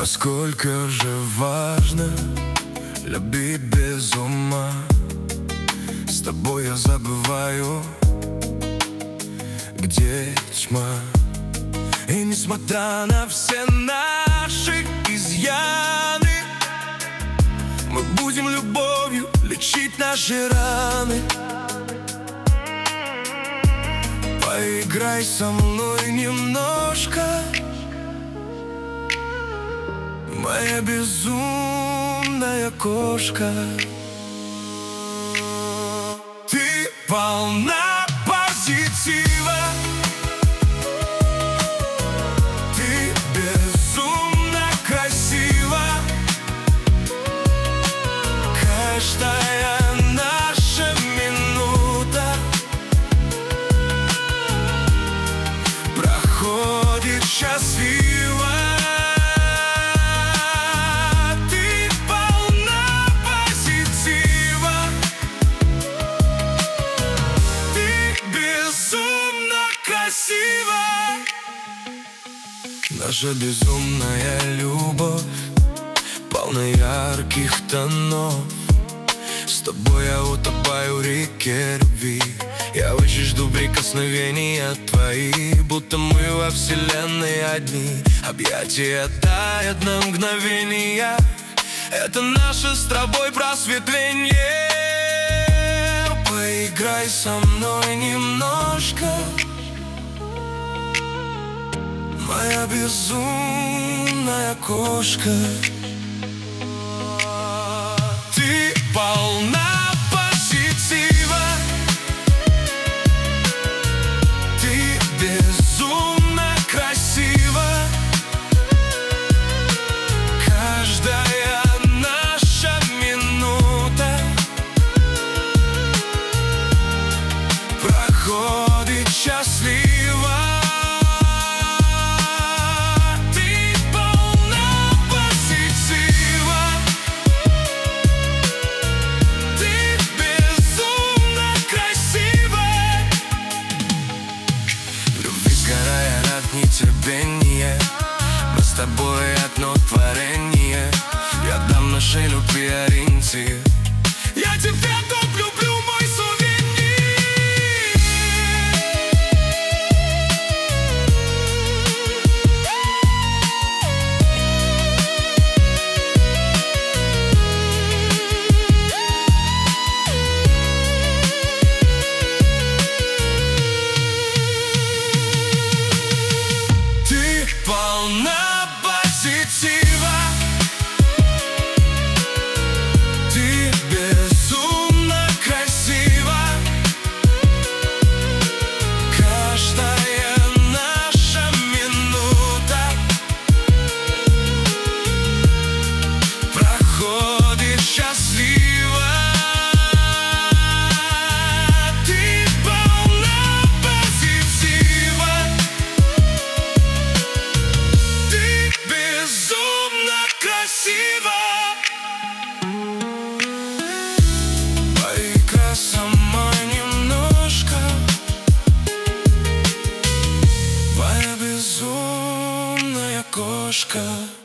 Насколько же важно любить без ума. С тобой я забываю, где тьма. И несмотря на все наши изъяны, мы будем любовью лечить наши раны. Поиграй со мной немножко, моя безумная кошка. Ты полна позитива, ты безумно красива. Каждая наша минута проходит счастливо. Наша безумная любовь полна ярких тонов. С тобой я утопаю в реке любви. Я очень жду прикосновения твои, будто мы во вселенной одни. Объятия тают на мгновение, это наше с тобой просветление. Поиграй со мной немножко, моя безумная кошка. Ты полна позитива, ты безумно красива. Каждая наша минута проходит счастливо. Нетерпение, мы с тобой одно творение. Я дам нашей любви ориентир. Я тебя так люблю, мой сувенир. Полна позитива, ты безумно красива. Каждая наша минута проходит счастливо. Ты полна позитива, красиво. Поиграй со мной немножко, моя безумная кошка.